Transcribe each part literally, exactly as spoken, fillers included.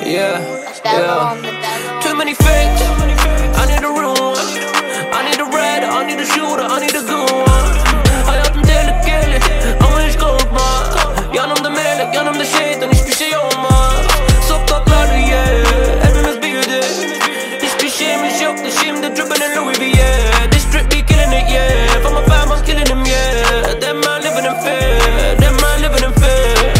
Yeah, yeah. Too many fakes. I need a real one. I need a red, I need a shooter, I need a good one. Hayatım tehlikeli ama hiç korkma. Yanımda melek, yanımda şeytan, hiçbir şey olmaz. Sokaklarda yeah, hepimiz büyüdük. Hiçbir şeyimiz yoktu, şimdi drippin' in Louis V, yeah. This strip be killing it, yeah. For my fam, I'm killing them, yeah. Them man living in fear, them man living in fear.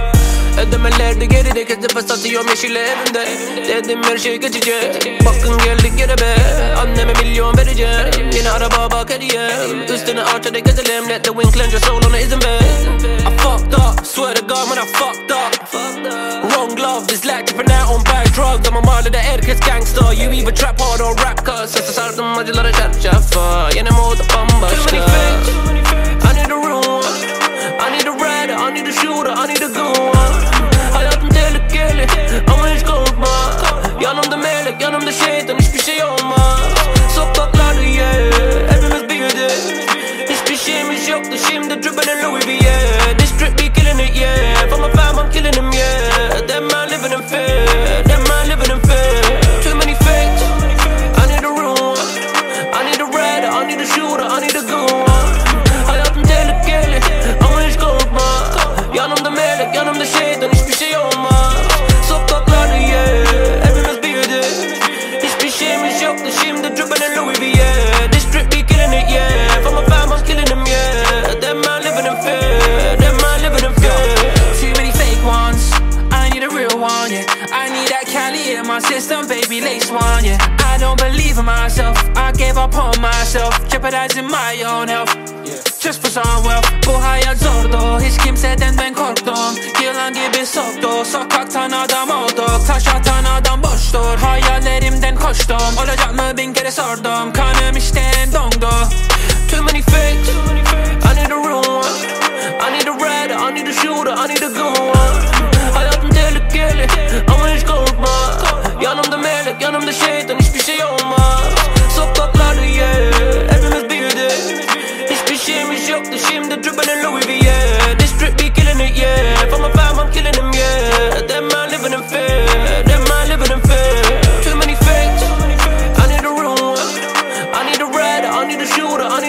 Ödemelerde geride kesefe satıyorum yeşil evimde. Dedim her şey geçecek, bakın geldik gene be. Anneme milyon vereceğim, yeni araba bak hediyem. Üstüne arçada gezelim, let the wind cleanse your soul, ona izin ver. I fucked up, swear to God when I fucked up. Wrong love, this like tripping out on bad drugs. Ama mahallede herkes gangster, you either trap hard or rap cuz. Sese sardım acılara çarp çarpa, yine moda bambaşka. Too many fakes, I need a real one. I need a red, I need a shooter, I need a good one. Hayatım tehlikeli ama hiç korkma. Yanımda melek, yanımda şeytan, hiçbir şey olmaz. Sokaklarda yeah, hepimiz büyüdük. Hiçbir şeyimiz yoktu, şimdi drippin' in Louis V, yeah. This strip be killing it, yeah. For my fam, I'm killing them, yeah. Them man living in fear, them man living in fear. Too many fakes, I need a real one. I need a red, I need a shooter, I need a good one. Hayatım tehlikeli ama hiç korkma. Yanımda melek, yanımda şeytan, hiçbir şey olmaz. Sokaklarda yeah, hepimiz büyüdük. Hiçbir şeyimiz yoktu, şimdi drippin' in Louis V, yeah. This strip be killing it, yeah. For my fam, I'm killing them, yeah. Them man living in fear, them man living in fear. Too many fake ones, I need a real one, yeah. I need that Cali in my system, baby, lace one, yeah. I don't believe in myself, I gave up on myself, jeopardizing my own health, just for some wealth. Bu hayat zordu, hiç kimseden ben korktum. Yılan gibi soktu, sokaktan adam olduk. Taş atan adam boştur, hayallerimden koştum. Olacak mı bin kere sordum, kanım işten dondu. Too many fakes, I need a real one. I need a red, I need a shooter, I need a good one. Hayatım tehlikeli ama hiç korkma. Yanımda melek, yanımda şeytan, hiçbir şey olmaz. Sokaklarda yeah, hepimiz büyüdük. Hiçbir şeyimiz yoktu, şimdi drippin' in Louis V, yeah. This strip be killing it, yeah. For my fam, I'm killing them, yeah. Them man living in fear, them man living in fear. Too many fakes, I need a real one. I need a red, I need a shooter, I